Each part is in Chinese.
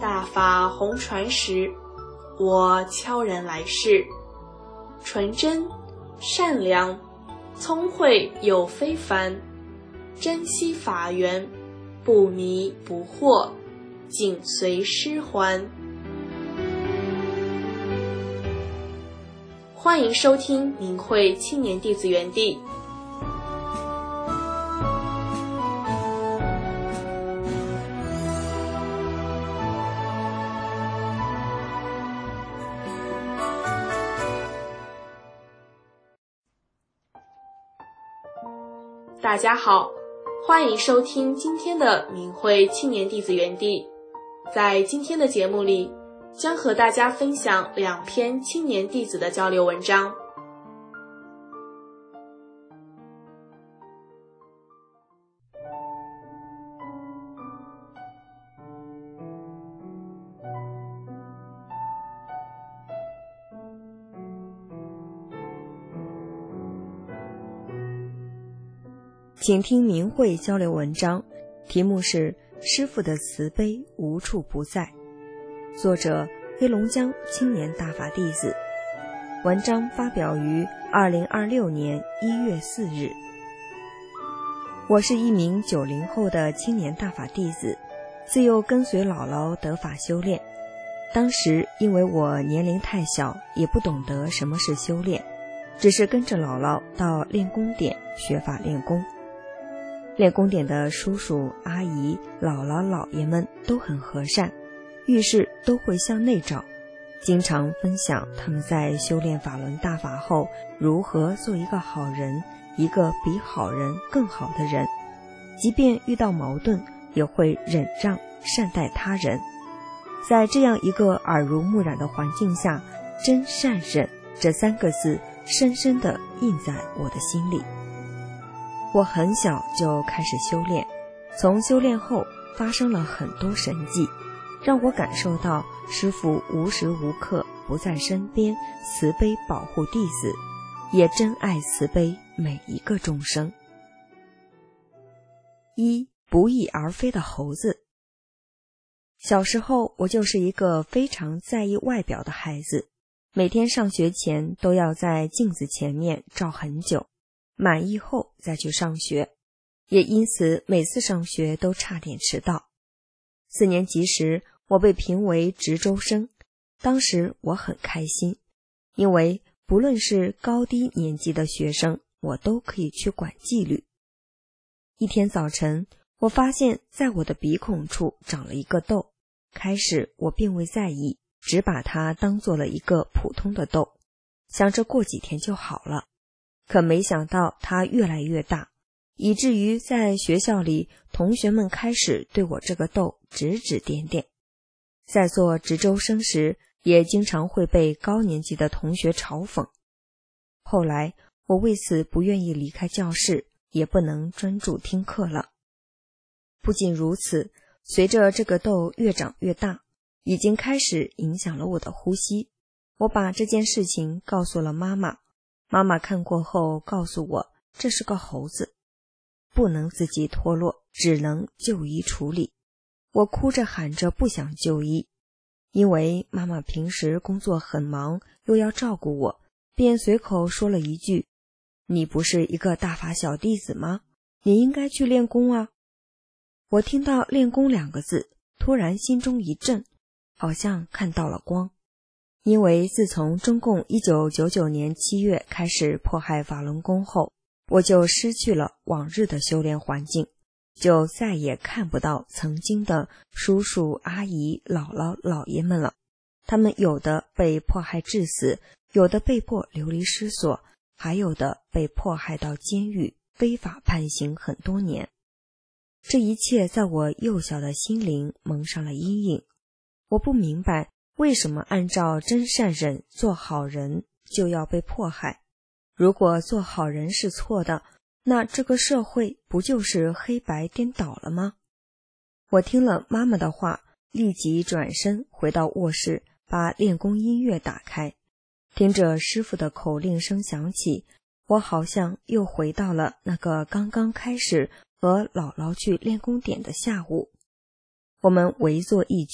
大法红传时，我悄然来世，纯真、善良、聪慧又非凡，珍惜法缘，不迷不惑，紧随师还。欢迎收听明慧青年弟子园地。大家好，欢迎收听今天的明慧青年弟子园地。在今天的节目里，将和大家分享2篇青年弟子的交流文章。 请听明慧交流文章，题目是师父的慈悲无处不在，作者黑龙江青年大法弟子，文章发表于2026年1月4日。我是一名90后的青年大法弟子，自幼跟随姥姥得法修炼。当时因为我年龄太小，也不懂得什么是修炼，只是跟着姥姥到练功点学法练功。练功点的叔叔阿姨、姥姥姥爷们都很和善，遇事都会向内找，经常分享他们在修炼法轮大法后如何做一个好人，一个比好人更好的人，即便遇到矛盾也会忍让善待他人。在这样一个耳濡目染的环境下，真善忍这3个字深深地印在我的心里。我很小就开始修炼，从修炼后发生了很多神迹，让我感受到师父无时无刻不在身边，慈悲保护弟子，也真爱慈悲每一个众生。1. 不翼而飞的猴子。小时候我就是一个非常在意外表的孩子，每天上学前都要在镜子前面照很久，满意后再去上学，也因此每次上学都差点迟到。4年级时，我被评为值周生，当时我很开心，因为不论是高低年级的学生，我都可以去管纪律。一天早晨，我发现在我的鼻孔处长了一个痘，开始我并未在意，只把它当做了一个普通的痘，想着过几天就好了。可没想到它越来越大，以至于在学校里同学们开始对我这个痘指指点点。在做值周生时，也经常会被高年级的同学嘲讽。后来我为此不愿意离开教室，也不能专注听课了。不仅如此，随着这个痘越长越大，已经开始影响了我的呼吸。我把这件事情告诉了妈妈，妈妈看过后告诉我，这是个猴子，不能自己脱落，只能就医处理。我哭着喊着不想就医，因为妈妈平时工作很忙，又要照顾我，便随口说了一句：你不是一个大法小弟子吗？你应该去练功啊。我听到练功2个字，突然心中一震，好像看到了光。因为自从中共1999年7月开始迫害法轮功后，我就失去了往日的修炼环境，就再也看不到曾经的叔叔阿姨姥姥姥爷们了。他们有的被迫害致死，有的被迫流离失所，还有的被迫害到监狱，非法判刑很多年。这一切在我幼小的心灵蒙上了阴影。我不明白为什么按照真善忍做好人就要被迫害？如果做好人是错的，那这个社会不就是黑白颠倒了吗？我听了妈妈的话，立即转身回到卧室，把练功音乐打开，听着师父的口令声响起，我好像又回到了那个刚刚开始和姥姥去练功点的下午。我们围坐一圈，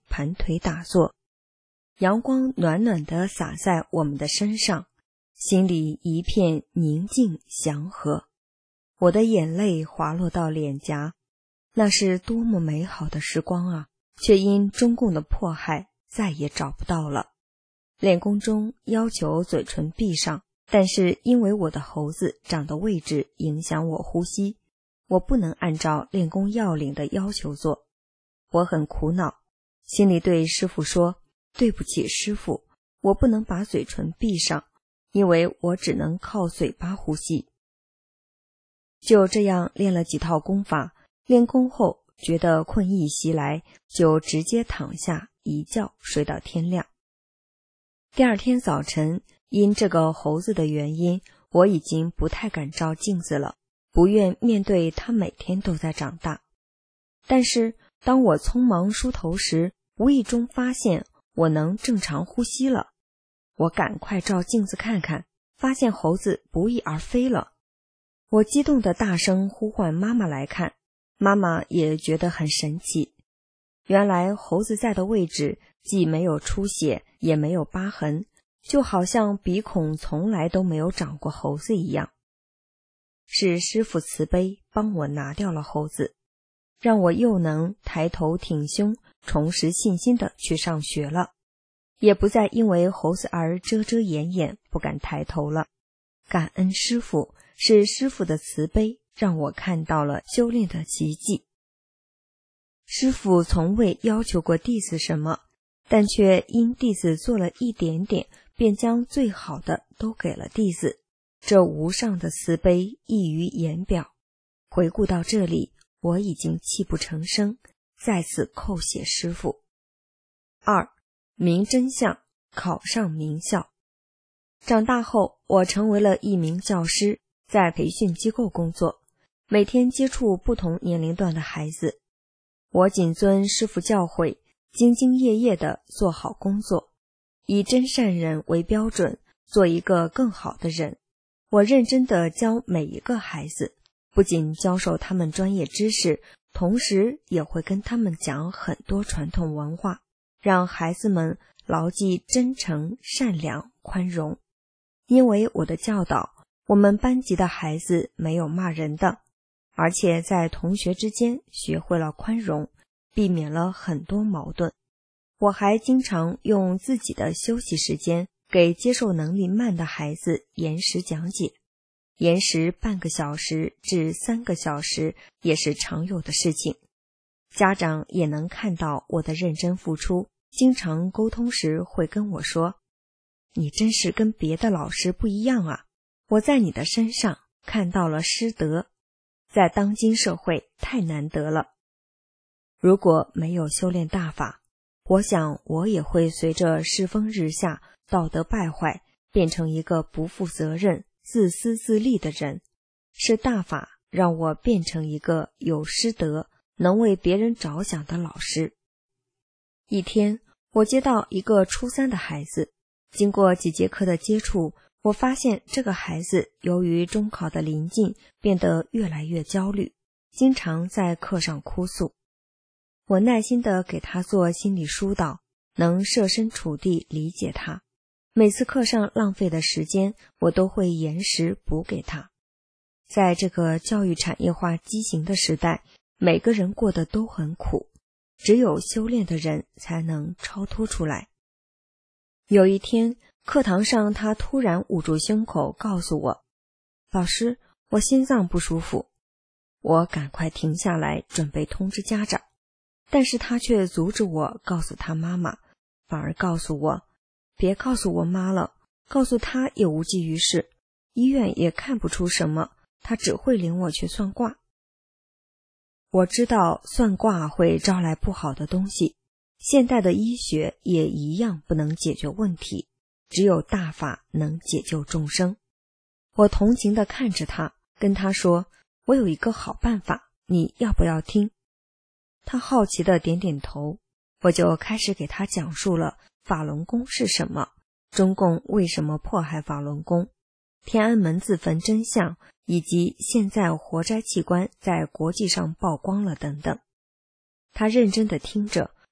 盘腿打坐，阳光暖暖地洒在我们的身上，心里一片宁静祥和。我的眼泪滑落到脸颊，那是多么美好的时光啊！却因中共的迫害再也找不到了。练功中要求嘴唇闭上，但是因为我的喉子长的位置影响我呼吸，我不能按照练功要领的要求做。我很苦恼，心里对师父说，对不起师父，我不能把嘴唇闭上，因为我只能靠嘴巴呼吸。就这样练了几套功法，练功后觉得困意袭来，就直接躺下一觉睡到天亮。第二天早晨，因这个猴子的原因，我已经不太敢照镜子了，不愿面对它每天都在长大。但是当我匆忙梳头时，无意中发现我能正常呼吸了。我赶快照镜子看看，发现猴子不翼而飞了。我激动地大声呼唤妈妈来看，妈妈也觉得很神奇。原来猴子在的位置既没有出血，也没有疤痕，就好像鼻孔从来都没有长过猴子一样。是师父慈悲帮我拿掉了猴子，让我又能抬头挺胸，重拾信心地去上学了，也不再因为猴子而遮遮掩掩，不敢抬头了。感恩师父，是师父的慈悲让我看到了修炼的奇迹。师父从未要求过弟子什么，但却因弟子做了一点点，便将最好的都给了弟子，这无上的慈悲溢于言表。回顾到这里，我已经泣不成声，再次叩谢师父。2. 明真相，考上名校。长大后，我成为了一名教师，在培训机构工作，每天接触不同年龄段的孩子。我谨遵师父教诲，兢兢业业地做好工作，以真善人为标准，做一个更好的人。我认真地教每一个孩子，不仅教授他们专业知识，同时也会跟他们讲很多传统文化，让孩子们牢记真诚、善良、宽容。因为我的教导，我们班级的孩子没有骂人的，而且在同学之间学会了宽容，避免了很多矛盾。我还经常用自己的休息时间给接受能力慢的孩子延时讲解，延时半个小时至3个小时也是常有的事情。家长也能看到我的认真付出，经常沟通时会跟我说，你真是跟别的老师不一样啊，我在你的身上看到了师德，在当今社会太难得了。如果没有修炼大法，我想我也会随着世风日下，道德败坏，变成一个不负责任、自私自利的人。是大法让我变成一个有师德、能为别人着想的老师。一天，我接到一个初3的孩子，经过几节课的接触，我发现这个孩子由于中考的临近，变得越来越焦虑，经常在课上哭诉。我耐心地给他做心理疏导，能设身处地理解他。每次课上浪费的时间，我都会延时补给他。在这个教育产业化畸形的时代，每个人过得都很苦，只有修炼的人才能超脱出来。有一天，课堂上他突然捂住胸口告诉我，老师，我心脏不舒服。我赶快停下来准备通知家长，但是他却阻止我告诉他妈妈，反而告诉我，别告诉我妈了，告诉他也无济于事，医院也看不出什么，他只会领我去算卦。我知道算卦会招来不好的东西，现代的医学也一样不能解决问题，只有大法能解救众生。我同情地看着他，跟他说，我有一个好办法，你要不要听？他好奇地点点头，我就开始给他讲述了法轮功是什么，中共为什么迫害法轮功，天安门自焚真相，以及现在活摘器官在国际上曝光了等等。他认真地听着，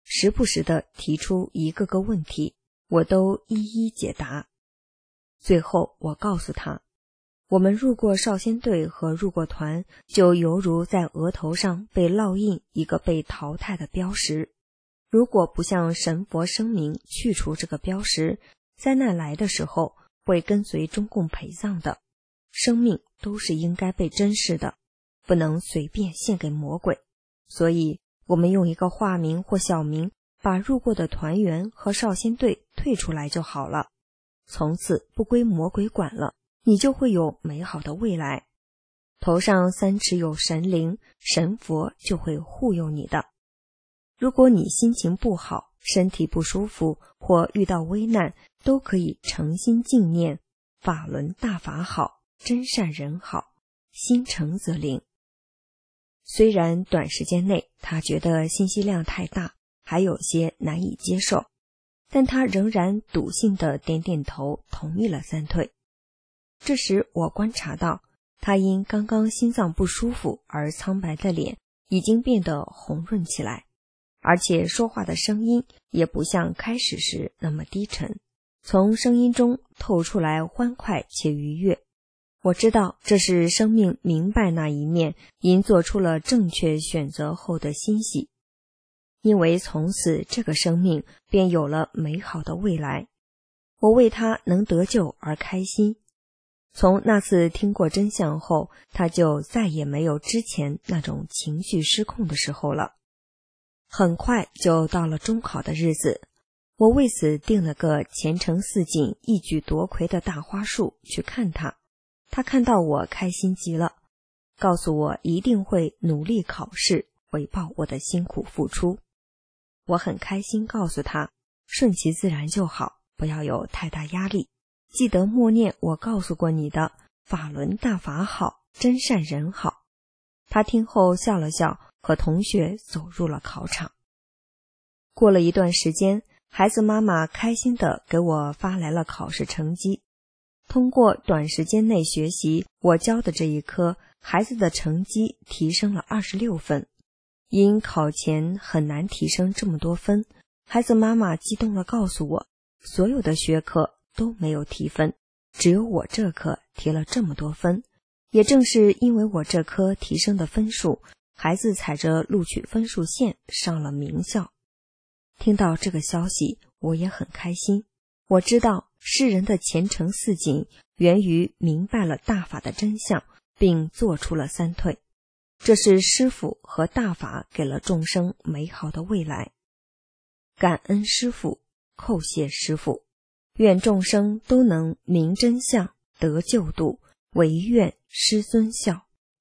时不时地提出一个个问题，我都一一解答。最后我告诉他，我们入过少先队和入过团，就犹如在额头上被烙印一个被淘汰的标识，如果不向神佛声明去除这个标识，灾难来的时候会跟随中共陪葬的。生命都是应该被珍视的，不能随便献给魔鬼。所以我们用一个化名或小名把入过的团员和少先队退出来就好了，从此不归魔鬼管了，你就会有美好的未来。头上3尺有神灵，神佛就会护佑你的。如果你心情不好，身体不舒服或遇到危难，都可以诚心敬念法轮大法好，真善人好，心诚则灵。虽然短时间内他觉得信息量太大，还有些难以接受，但他仍然笃信地点点头，同意了3退。这时我观察到，他因刚刚心脏不舒服而苍白的脸已经变得红润起来，而且说话的声音也不像开始时那么低沉，从声音中透出来欢快且愉悦。我知道这是生命明白那一面因做出了正确选择后的欣喜，因为从此这个生命便有了美好的未来。我为他能得救而开心。从那次听过真相后，他就再也没有之前那种情绪失控的时候了。很快就到了中考的日子，我为此定了个前程似锦、一举夺魁的大花束去看他。他看到我开心极了，告诉我一定会努力考试，回报我的辛苦付出。我很开心，告诉他顺其自然就好，不要有太大压力，记得默念我告诉过你的法轮大法好，真善人好。他听后笑了笑，和同学走入了考场。过了一段时间，孩子妈妈开心地给我发来了考试成绩。通过短时间内学习我教的这一科，孩子的成绩提升了26分。因考前很难提升这么多分，孩子妈妈激动地告诉我，所有的学科都没有提分，只有我这科提了这么多分。也正是因为我这科提升的分数，孩子踩着录取分数线上了名校。听到这个消息，我也很开心。我知道世人的前程似锦，源于明白了大法的真相，并做出了3退。这是师父和大法给了众生美好的未来。感恩师父，叩谢师父，愿众生都能明真相，得救度，唯愿师尊孝。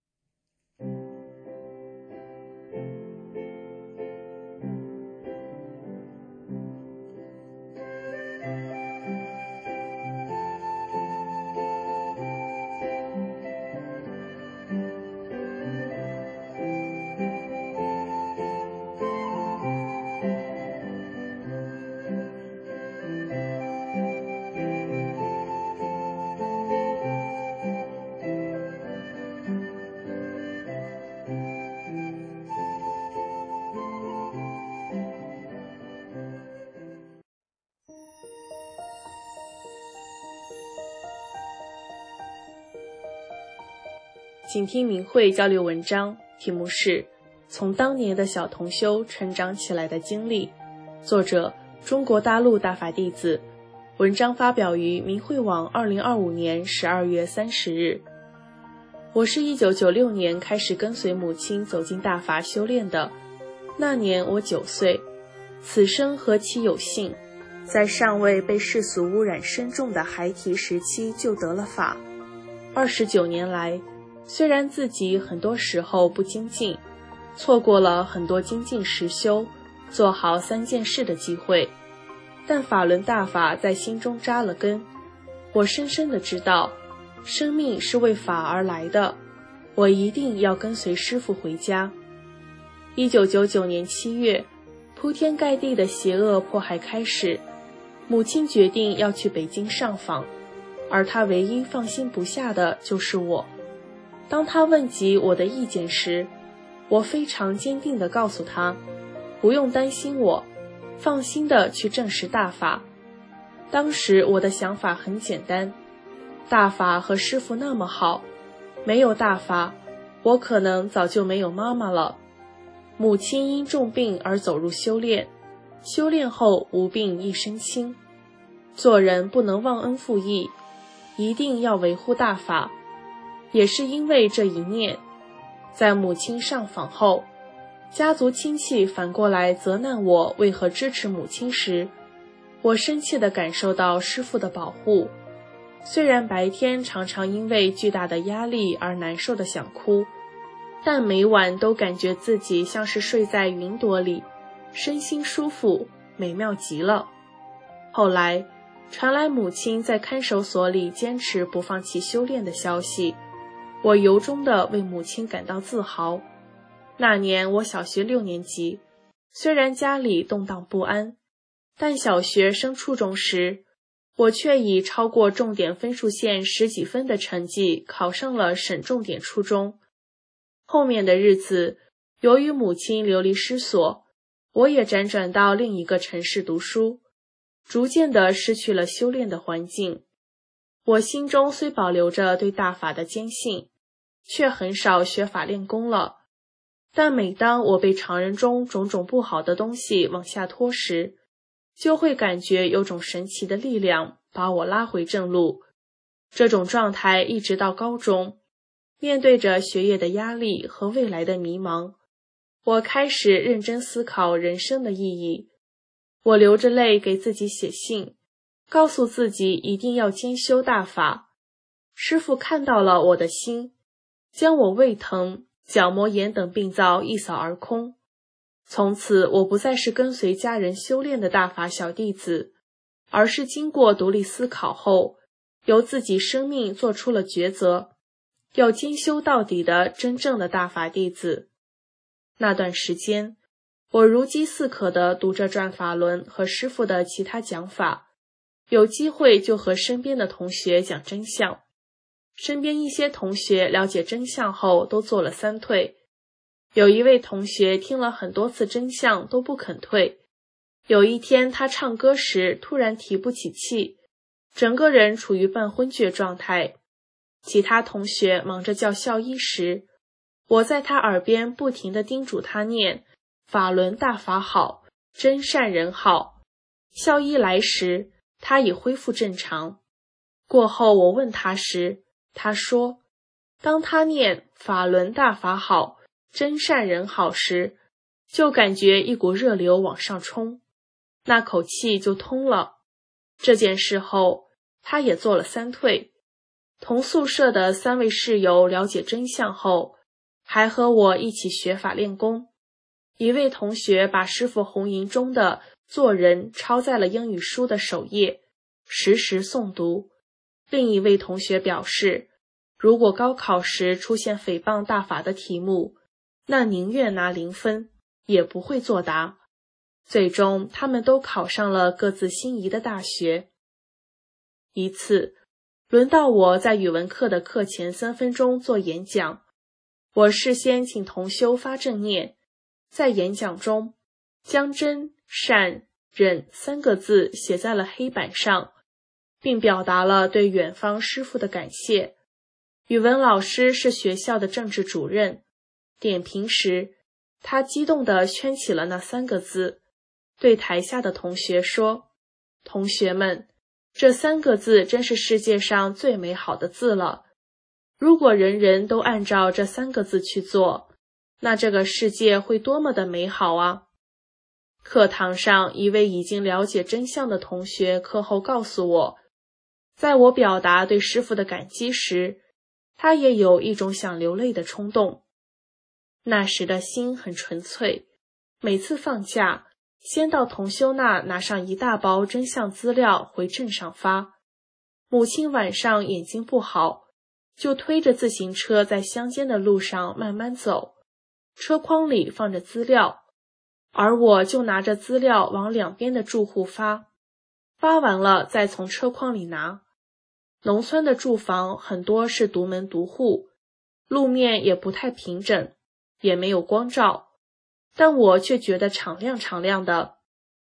请听明慧交流文章，题目是从当年的小同修成长起来的经历，作者中国大陆大法弟子，文章发表于明慧网2025年12月30日。我是1996年开始跟随母亲走进大法修炼的，那年我9岁，此生何其有幸，在尚未被世俗污染深重的孩提时期就得了法。29年来，虽然自己很多时候不精进，错过了很多精进实修、做好3件事的机会，但法轮大法在心中扎了根。我深深地知道，生命是为法而来的，我一定要跟随师父回家。1999年7月，铺天盖地的邪恶迫害开始，母亲决定要去北京上访，而她唯一放心不下的就是我。当他问及我的意见时，我非常坚定地告诉他，不用担心我， 放心地去证实大法。当时我的想法很简单，大法和师父那么好，没有大法，我可能早就没有妈妈了。母亲因重病而走入修炼，修炼后无病一身轻。做人不能忘恩负义，一定要维护大法。也是因为这一念，在母亲上访后，家族亲戚反过来责难我为何支持母亲时，我深切地感受到师父的保护。虽然白天常常因为巨大的压力而难受的想哭，但每晚都感觉自己像是睡在云朵里，身心舒服，美妙极了。后来传来母亲在看守所里坚持不放弃修炼的消息，我由衷地为母亲感到自豪。那年我小学6年级，虽然家里动荡不安，但小学升初中时，我却以超过重点分数线10几分的成绩考上了省重点初中。后面的日子，由于母亲流离失所，我也辗转到另一个城市读书，逐渐地失去了修炼的环境。我心中虽保留着对大法的坚信，却很少学法练功了。但每当我被常人中种种不好的东西往下拖时，就会感觉有种神奇的力量把我拉回正路。这种状态一直到高中，面对着学业的压力和未来的迷茫，我开始认真思考人生的意义。我流着泪给自己写信，告诉自己一定要兼修大法。师父看到了我的心，将我胃疼、角膜炎等病灶一扫而空。从此我不再是跟随家人修炼的大法小弟子，而是经过独立思考后，由自己生命做出了抉择，要兼修到底的真正的大法弟子。那段时间，我如饥似渴地读着转法轮和师父的其他讲法，有机会就和身边的同学讲真相。身边一些同学了解真相后都做了3退，有一位同学听了很多次真相都不肯退。有一天他唱歌时突然提不起气，整个人处于半昏厥状态。其他同学忙着叫校医时，我在他耳边不停地叮嘱他念法轮大法好，真善人好。校医来时，他已恢复正常。过后我问他时，他说，当他念法轮大法好，真善人好时，就感觉一股热流往上冲，那口气就通了。这件事后，他也做了3退。同宿舍的3位室友了解真相后，还和我一起学法练功。一位同学把师父红银中的做人抄在了英语书的首页，时时诵读。另一位同学表示，如果高考时出现诽谤大法的题目，那宁愿拿0分，也不会作答。最终，他们都考上了各自心仪的大学。一次，轮到我在语文课的课前3分钟做演讲，我事先请同修发正念，在演讲中将真、善、忍3个字写在了黑板上，并表达了对远方师父的感谢。语文老师是学校的政治主任，点评时，他激动地圈起了那3个字，对台下的同学说，同学们，这3个字真是世界上最美好的字了。如果人人都按照这3个字去做，那这个世界会多么的美好啊！课堂上，一位已经了解真相的同学课后告诉我，在我表达对师父的感激时，他也有一种想流泪的冲动。那时的心很纯粹，每次放假，先到同修那拿上一大包真相资料回镇上发。母亲晚上眼睛不好，就推着自行车在乡间的路上慢慢走，车筐里放着资料，而我就拿着资料往两边的住户发，发完了再从车筐里拿。农村的住房很多是独门独户，路面也不太平整，也没有光照，但我却觉得敞亮敞亮的。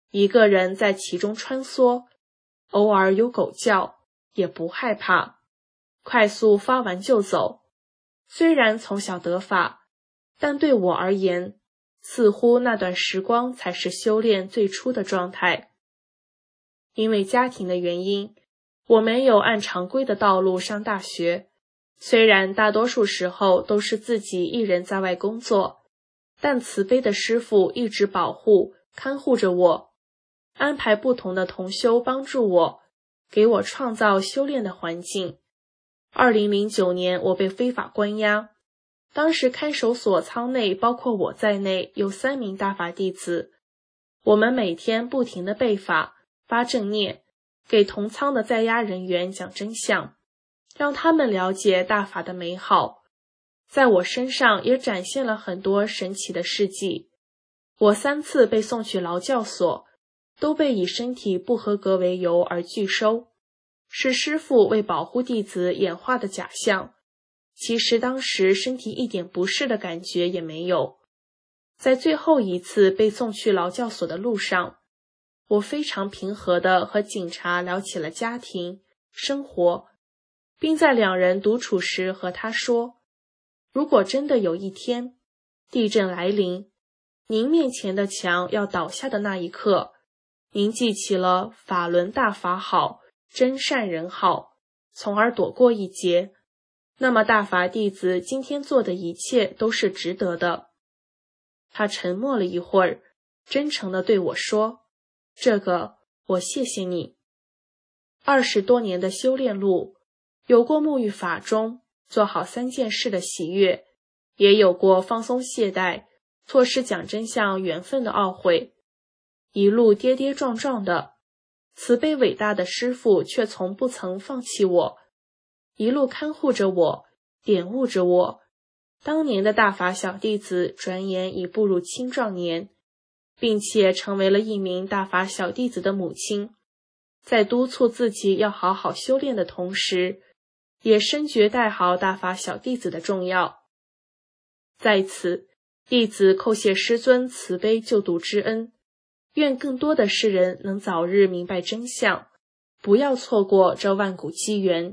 一个人在其中穿梭，偶尔有狗叫，也不害怕，快速发完就走。虽然从小得法，但对我而言，似乎那段时光才是修炼最初的状态。因为家庭的原因，我没有按常规的道路上大学，虽然大多数时候都是自己一人在外工作，但慈悲的师父一直保护、看护着我，安排不同的同修帮助我，给我创造修炼的环境。2009年，我被非法关押，当时看守所舱内包括我在内有3名大法弟子，我们每天不停地背法、发正念，给同舱的在押人员讲真相，让他们了解大法的美好。在我身上也展现了很多神奇的事迹。我3次被送去劳教所，都被以身体不合格为由而拒收，是师父为保护弟子演化的假象，其实当时身体一点不适的感觉也没有。在最后一次被送去劳教所的路上，我非常平和地和警察聊起了家庭、生活，并在2人独处时和他说，如果真的有一天地震来临，您面前的墙要倒下的那一刻，您记起了法轮大法好，真善人好，从而躲过一劫，那么大法弟子今天做的一切都是值得的。他沉默了一会儿，真诚地对我说，这个我谢谢你。20多年的修炼路，有过沐浴法中做好3件事的喜悦，也有过放松懈怠、错失讲真相缘分的懊悔，一路跌跌撞撞的，慈悲伟大的师父却从不曾放弃我，一路看护着我，点悟着我。当年的大法小弟子转眼已步入青壮年，并且成为了一名大法小弟子的母亲，在督促自己要好好修炼的同时，也深觉带好大法小弟子的重要。在此，弟子叩谢师尊慈悲救度之恩，愿更多的世人能早日明白真相，不要错过这万古机缘。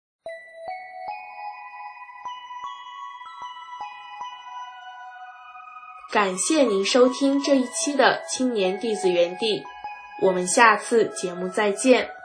感谢您收听这一期的青年弟子园地，我们下次节目再见。